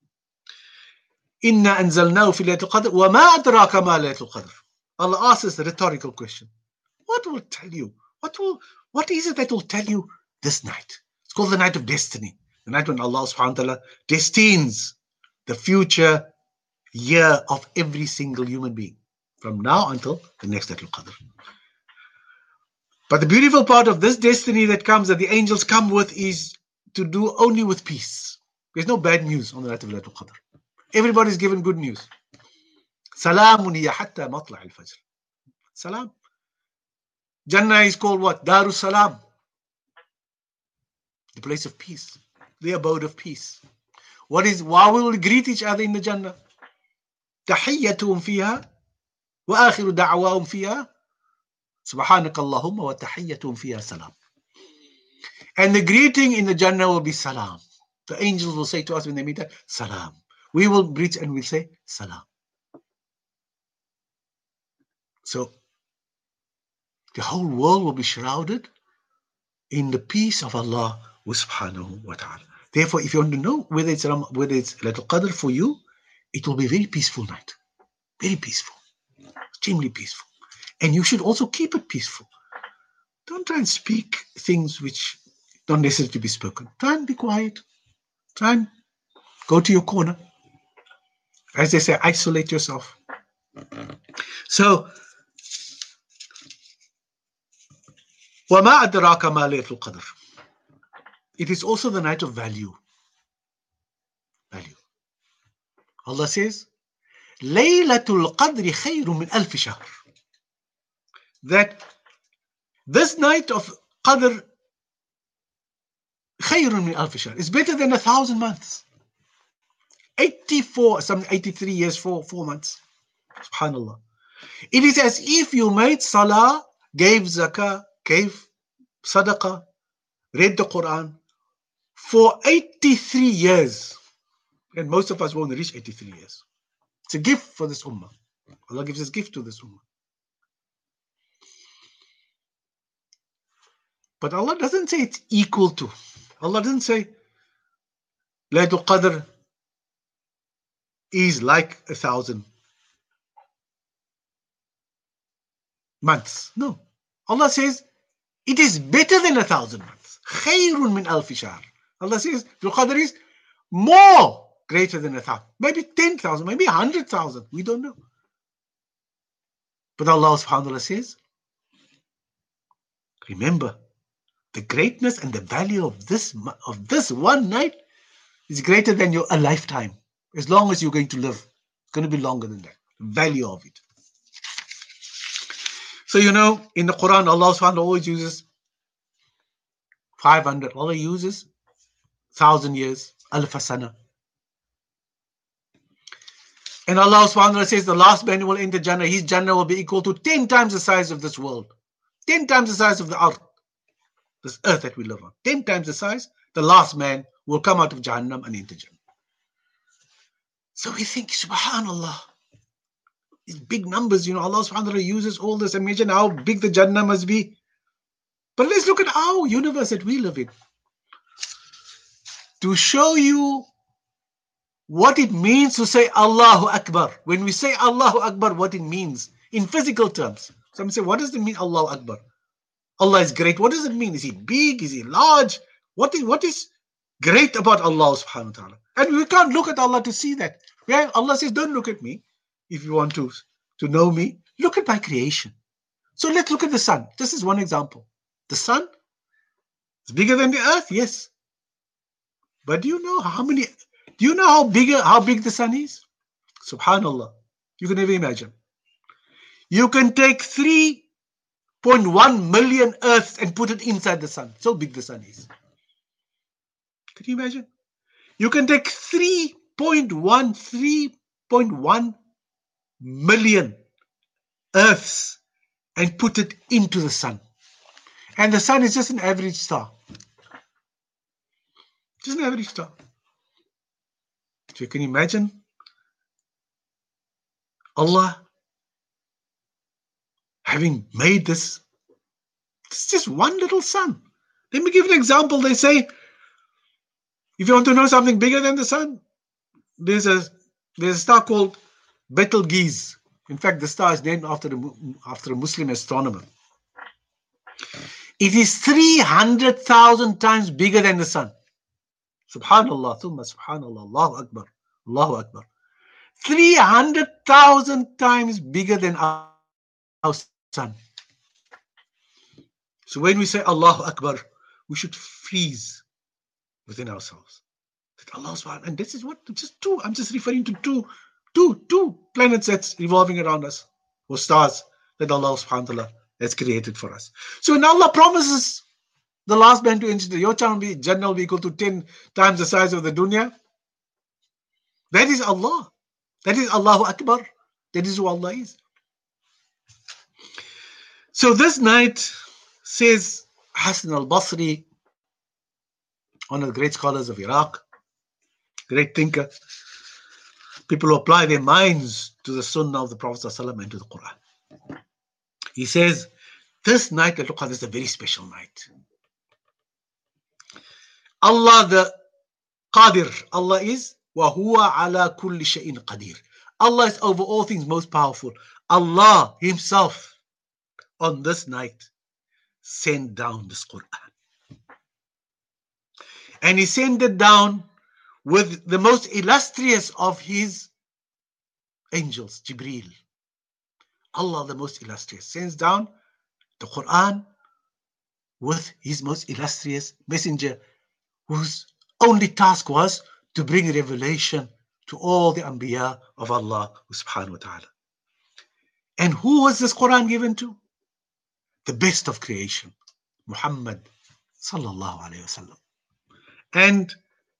Inna anzalnahu fi Laylatul Qadr wa ma adraka ma Laylatul Qadr. Allah asks us a rhetorical question. What will tell you? What is it that will tell you this night? It's called the night of destiny. The night when Allah subhanahu wa ta'ala destines the future year of every single human being from now until the next Laylatul Qadr. But the beautiful part of this destiny that comes, that the angels come with, is to do only with peace. There's no bad news on the night of Laylatul Qadr. Everybody's given good news. Salamun hiya hatta matla' al-fajr. Salam. Jannah is called what? Darus Salam. The place of peace. The abode of peace. Why will we greet each other in the Jannah? Tahiyyatuhum fiha wa akhiru da'wahum fiha Subhanaka Allahumma wa tahiyyatuhum fiha salam. And the greeting in the Jannah will be salam. The angels will say to us when they meet us, salam. We will greet and we'll say salam. So the whole world will be shrouded in the peace of Allah subhanahu wa ta'ala. Therefore, if you want to know whether it's Laylatul Qadr for you, it will be a very peaceful night. Very peaceful. Extremely peaceful. And you should also keep it peaceful. Don't try and speak things which don't necessarily be spoken. Try and be quiet. Try and go to your corner. As they say, isolate yourself. So, وَمَا أَدْرَاكَ مَا لَيْلَةُ الْقَدْرِ. It is also the night of value. Value. Allah says, لَيْلَةُ الْقَدْرِ خَيْرٌ مِنْ أَلْفِ شَهْرٍ. That this night of Qadr خَيْرٌ مِنْ أَلْفِ شَهْرٍ is better than 1,000 months. 83 years, 4 months. Subhanallah. It is as if you made salah, gave zakah, gave sadaqah, read the Quran for 83 years. And most of us won't reach 83 years. It's a gift for this ummah. Allah gives His gift to this ummah. But Allah doesn't say it's equal to. Allah doesn't say Laylatul Qadr is like 1,000 months. No. Allah says it is better than 1,000 months. Khayrun min alfi shahr. Allah says Laylatul Qadr is more greater than 1,000. Maybe 10,000, maybe 100,000. We don't know. But Allah subhanahu wa ta'ala says, remember, the greatness and the value of this one night is greater than a lifetime. As long as you're going to live, it's going to be longer than that. The value of it. So in the Quran, Allah subhanahu wa ta'ala always uses 500. Allah uses 1,000 years, alf sana. And Allah subhanahu wa ta'ala says the last man who will enter Jannah, his Jannah will be equal to 10 times the size of this world. 10 times the size of the earth. This earth that we live on. 10 times the size. The last man will come out of Jahannam and enter Jannah. So we think, subhanallah, these big numbers, Allah subhanahu wa ta'ala uses all this. Imagine how big the Jannah must be. But let's look at our universe that we live in. To show you what it means to say Allahu Akbar. When we say Allahu Akbar, what it means in physical terms. Some say, what does it mean Allahu Akbar? Allah is great. What does it mean? Is He big? Is He large? What is great about Allah subhanahu wa ta'ala? And we can't look at Allah to see that. Allah says, don't look at me. If you want to know me, look at my creation. So let's look at the sun. This is one example. The sun is bigger than the earth, yes. But do you know how big the sun is? Subhanallah. You can never imagine. You can take 3.1 million earths and put it inside the sun. So big the sun is. Can you imagine? You can take 3.1 million earths and put it into the sun. And the sun is just an average star. Just an average star. So you can imagine Allah having made this. It's just one little sun. Let me give an example. They say, if you want to know something bigger than the sun, there's a star called Betelgeuse. In fact, the star is named after a Muslim astronomer. It is 300,000 times bigger than the sun. Subhanallah, thumma subhanallah, Allahu Akbar, Allahu Akbar. 300,000 times bigger than our sun. So when we say Allahu Akbar, we should freeze within ourselves. That Allah subhanahu, and this is what, just two, I'm just referring to two planets that's revolving around us, or stars that Allah subhanahu wa ta'ala has created for us. So when Allah promises the last man to enter your Jannah will be equal to 10 times the size of the dunya, that is Allah. That is Allahu Akbar. That is who Allah is. So this night, says Hassan al-Basri, one of the great scholars of Iraq, great thinker, people who apply their minds to the Sunnah of the Prophet ﷺ and to the Quran. He says, this night, Laylatul Qadr, is a very special night. Allah the Qadir, Allah is وَهُوَ عَلَى كُلِّ شَيْءٍ قَدِيرٍ. Allah is over all things most powerful. Allah Himself on this night sent down this Quran. And He sent it down with the most illustrious of His angels, Jibreel. Allah, the most illustrious, sends down the Quran with His most illustrious messenger, whose only task was to bring revelation to all the Anbiya of Allah subhanahu wa ta'ala. And who was this Quran given to? The best of creation, Muhammad sallallahu alayhi wasallam. And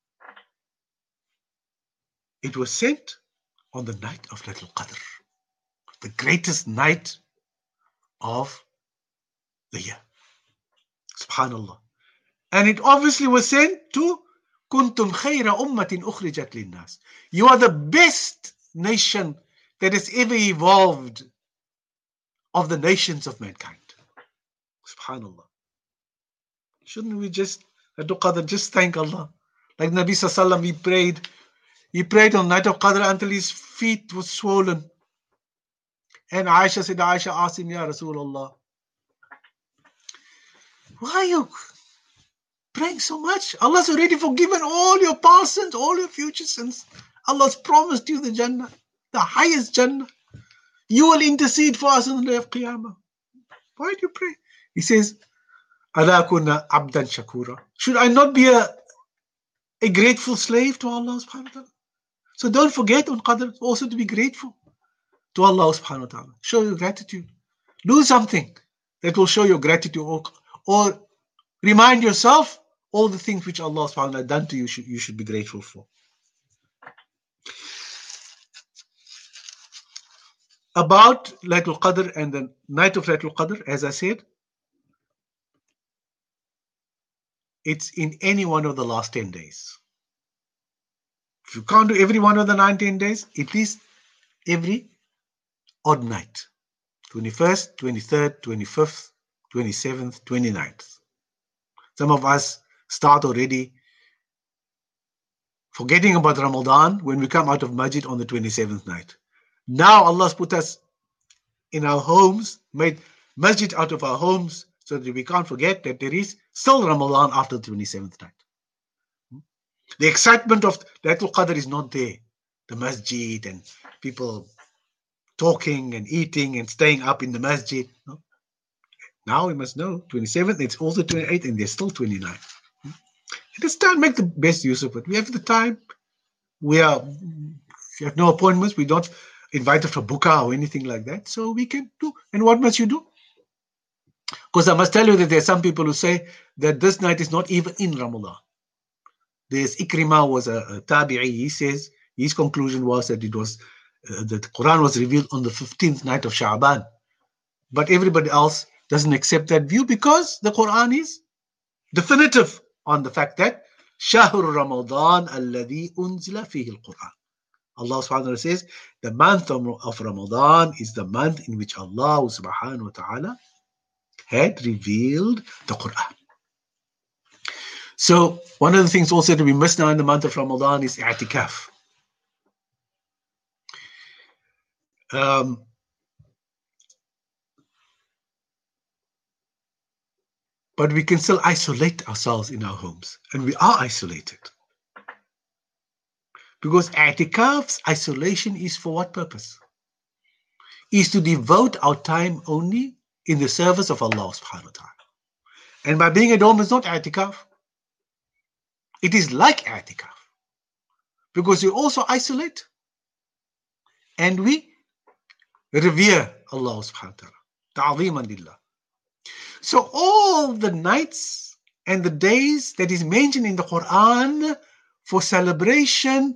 it was sent on the night of Laylatul Qadr, the greatest night of the year. Subhanallah. And it obviously was sent to Kuntum khayra ummatin ukhrijat linnas. You are the best nation that has ever evolved of the nations of mankind. Subhanallah. Shouldn't we just, Laylatul Qadr, just thank Allah? Like Nabi Sallallahu Alaihi Wasallam, he prayed on night of Qadr until his feet were swollen. And Aisha asked him, Ya Rasulullah, why are you praying so much? Allah's already forgiven all your past sins, all your future sins. Allah's promised you the Jannah, the highest Jannah. You will intercede for us on the day of Qiyamah. Why do you pray? He says, Ala kunna abdan shakura. Should I not be a grateful slave to Allah subhanahu wa ta'ala? So don't forget on Qadr also to be grateful to Allah subhanahu wa ta'ala. Show your gratitude. Do something that will show your gratitude, or remind yourself all the things which Allah subhanahu wa ta'ala done to you, you should be grateful for. About Laylatul Qadr and the night of Laylatul Qadr, as I said, it's in any one of the last 10 days. If you can't do every one of the 19 days, at least every odd night. 21st, 23rd, 25th, 27th, 29th. Some of us start already forgetting about Ramadan when we come out of Masjid on the 27th night. Now Allah's put us in our homes, made Masjid out of our homes, so that we can't forget that there is still Ramadan after the 27th night. The excitement of Laylatul Qadr is not there. The Masjid and people talking and eating and staying up in the Masjid. No? Now we must know, 27th, it's also 28th, and there's still 29. Let us try and make the best use of it. We have the time. We have no appointments. We don't invite for buka or anything like that. So we can do. And what must you do? Because I must tell you that there are some people who say that this night is not even in Ramadan. There's Ikrimah, was a tabi'i. He says his conclusion was that it was that the Quran was revealed on the 15th night of Sha'ban. But everybody else doesn't accept that view because the Quran is definitive on the fact that Shahr Ramadan alladhi unzila fihi al-Quran. Allah subhanahu wa ta'ala says the month of Ramadan is the month in which Allah subhanahu wa ta'ala had revealed the Quran. So one of the things also that we miss now in the month of Ramadan is i'tikaf. But we can still isolate ourselves in our homes, and we are isolated. Because i'tikaf's isolation is for what purpose? Is to devote our time only in the service of Allah subhanahu wa ta'ala. And by being at home is not i'tikaf. It is like i'tikaf. Because we also isolate and we revere Allah subhanahu wa ta'ala. Ta'zeeman lillah. So all the nights and the days that is mentioned in the Quran for celebration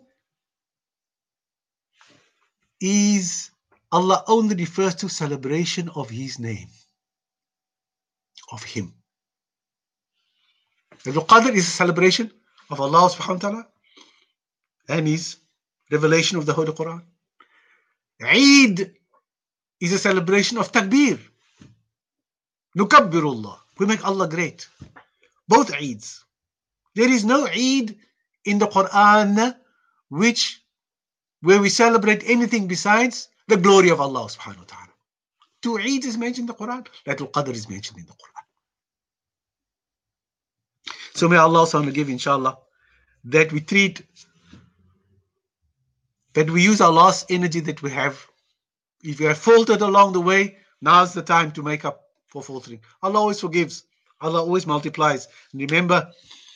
is Allah only refers to celebration of His name, of Him. Laylatul Qadr is a celebration of Allah subhanahu wa ta'ala and His revelation of the Holy Quran. Eid is a celebration of takbir. Nukabbirullah. We make Allah great. Both Eids. There is no Eid in the Quran where we celebrate anything besides the glory of Allah subhanahu wa ta'ala. Two Eid is mentioned in the Quran. Laylatul Qadr is mentioned in the Quran. So may Allah subhanahu wa ta'ala give, inshallah, that we use our last energy that we have. If we have faltered along the way, now's the time to make up for faltering. Allah always forgives. Allah always multiplies. And remember,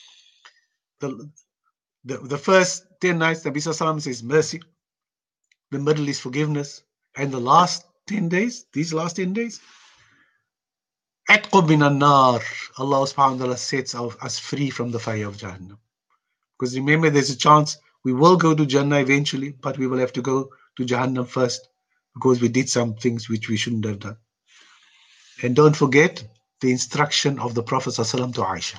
the first 10 nights, Nabi Sallallahu Alaihi Wasallam says mercy. The middle is forgiveness. And the last 10 days, these last 10 days, atqub min an-nar. Allah subhanahu wa ta'ala sets us free from the fire of Jahannam. Because remember, there's a chance we will go to Jannah eventually, but we will have to go to Jahannam first because we did some things which we shouldn't have done. And don't forget the instruction of the Prophet ﷺ to Aisha.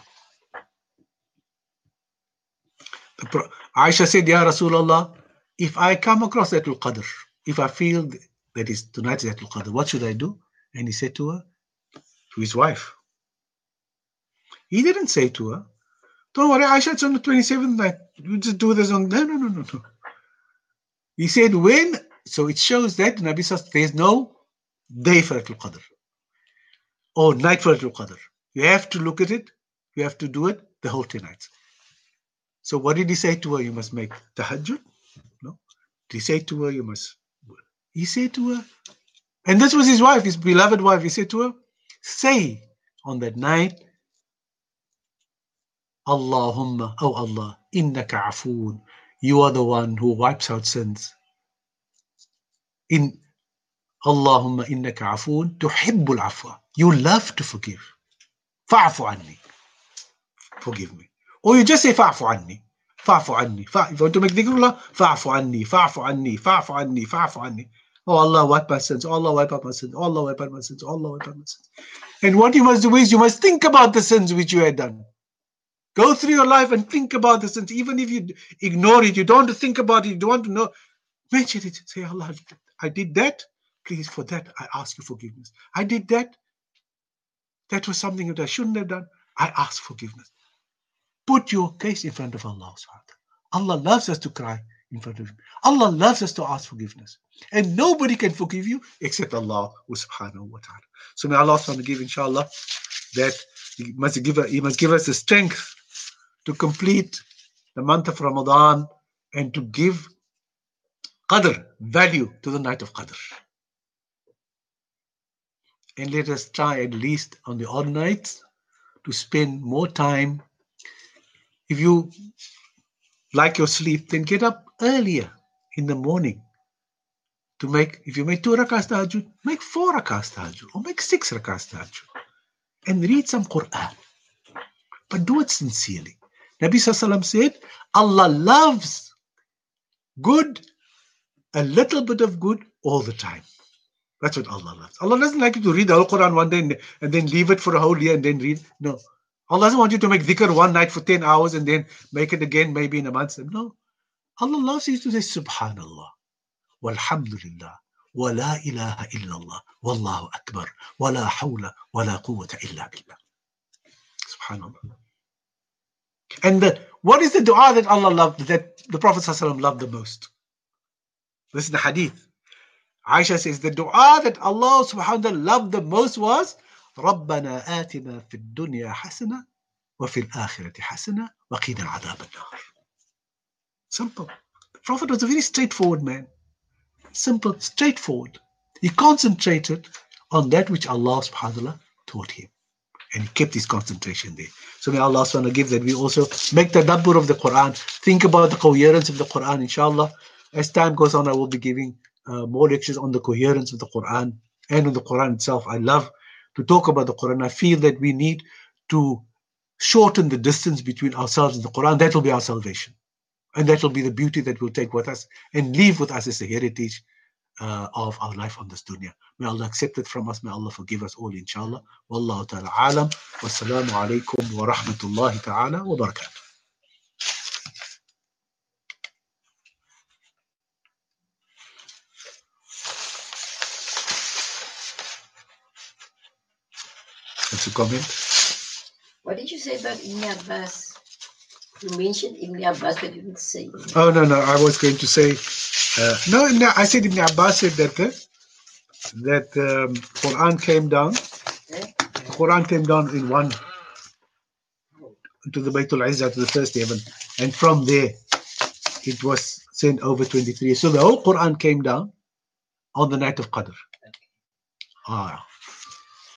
Aisha said, Ya Rasulullah, if I come across Laylatul Qadr, if I feel that is tonight is Laylatul Qadr, what should I do? And he said to her, to his wife. He didn't say to her, don't worry, Aisha, it's on the 27th night. You just do this on. No. He said when, so it shows that Nabi says there's no day for Laylatul Qadr or night for Laylatul Qadr. You have to look at it. You have to do it the whole 10 nights. So what did he say to her? You must make tahajjud? No. Did he say to her, you must? He said to her, and this was his wife, his beloved wife. He said to her, say on that night, Allahumma, oh Allah, innaka afoon. You are the one who wipes out sins. In Allahumma innaka afoon tuhibbul afwa. You love to forgive. Fa'fu anni. Forgive me. Or you just say fa'fu anni. Fa'fu anni. If you want to make dhikrullah, fa'fu anni, fa'fu anni, fa'fu anni, fa'fu anni. Oh Allah, wipe my sins. Oh Allah, wipe out my sins. Oh Allah, wipe out my sins. Oh Allah, wipe out my sins. And what you must do is you must think about the sins which you had done. Go through your life and think about the sins. Even if you ignore it, you don't want to think about it, you don't want to know. Mention it. Say, Allah, I did that. Please, for that, I ask you forgiveness. I did that. That was something that I shouldn't have done. I ask forgiveness. Put your case in front of Allah. Allah loves us to cry in front of Him. Allah loves us to ask forgiveness. And nobody can forgive you except Allah subhanahu wa ta'ala. So may Allah subhanahu give, inshallah, that He must give us the strength to complete the month of Ramadan and to give Qadr, value to the night of Qadr. And let us try at least on the odd nights to spend more time. If you like your sleep, then get up earlier in the morning to make, if you make 2 rakahs tahajjud, make 4 rakahs tahajjud or make 6 rakahs tahajjud and read some Quran. But do it sincerely. Nabi Sallallahu Alaihi Wasallam said, Allah loves good, a little bit of good all the time. That's what Allah loves. Allah doesn't like you to read the whole Quran one day and then leave it for a whole year and then read. No. Allah doesn't want you to make dhikr one night for 10 hours and then make it again maybe in a month. No. Allah loves you to say Subhanallah, Walhamdulillah, Wa la ilaha illallah, Wallahu Akbar, Wa la hawla, Wa la quwwata illa billah. Subhanallah. And what is the dua that Allah loved, that the Prophet ﷺ loved the most? This is the hadith. Aisha says the dua that Allah subhanahu wa ta'ala loved the most was رَبَّنَا آتِنَا فِي الدُّنْيَا حَسَنَةً وَفِي الْآخِرَةِ حَسَنَةً وَقِنَا عَذَابَ النَّارِ. Simple. The Prophet was a very straightforward man. Simple, straightforward. He concentrated on that which Allah subhanahu wa ta'ala taught him. And he kept his concentration there. So may Allah subhanahu wa ta'ala give that we also make the tadabbur of the Quran, think about the coherence of the Quran, inshallah. As time goes on, I will be giving more lectures on the coherence of the Quran and on the Quran itself. I love to talk about the Quran. I feel that we need to shorten the distance between ourselves and the Quran. That will be our salvation. And that will be the beauty that we'll take with us and leave with us as a heritage of our life on this dunya. May Allah accept it from us. May Allah forgive us all, inshallah. Wallahu ta'ala alam. Wassalamu alaikum wa rahmatullahi ta'ala wa barakatuh. What's the comment? What did you say about Ibn Abbas? You mentioned Ibn Abbas, but you didn't say. Oh, no. I was going to say, no, I said Ibn Abbas said that Quran came down. Okay. Quran came down in one to the Baytul Izzah, to the first heaven. And from there, it was sent over 23. So the whole Quran came down on the night of Qadr. Okay. Ah.